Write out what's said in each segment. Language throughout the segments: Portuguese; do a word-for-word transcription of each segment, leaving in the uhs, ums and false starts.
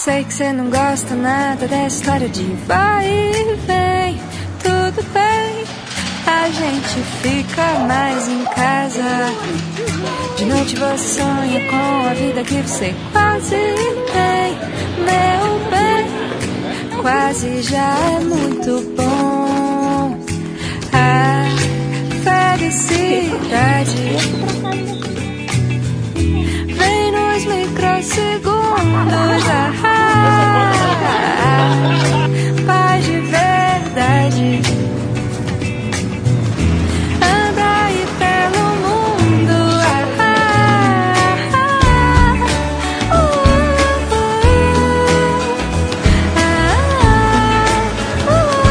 Sei que cê não gosta nada dessa história de vai e vem. Tudo bem, a gente fica mais em casa. De noite você sonha com a vida que você quase tem. Meu bem, quase já é muito bom. A felicidade vem nos microsegundos. Ah, paz de verdade. Anda aí pelo mundo. Ah, ah, uh, uh, ah, uh,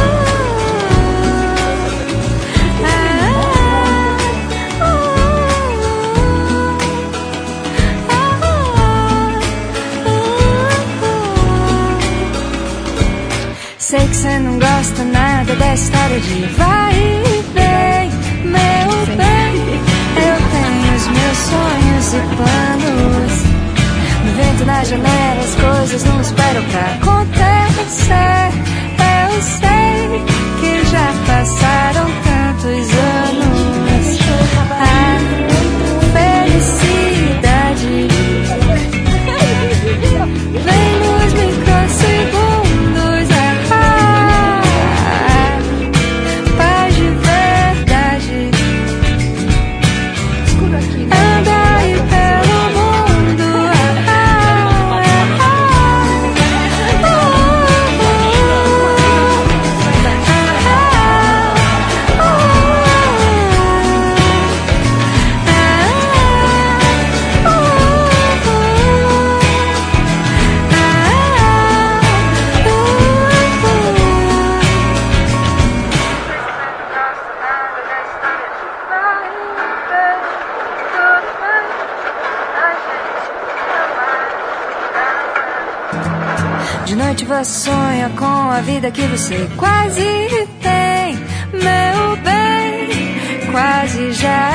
sei que cê não gosta nada dessa história de vai e vem. Meu bem, eu tenho os meus sonhos e planos. No vento na janela as coisas não esperam pra acontecer. Eu sei que já passaram tantos anos. A felicidade vem nos microsegundos. De noite você sonha com a vida que você quase tem. Meu bem, quase já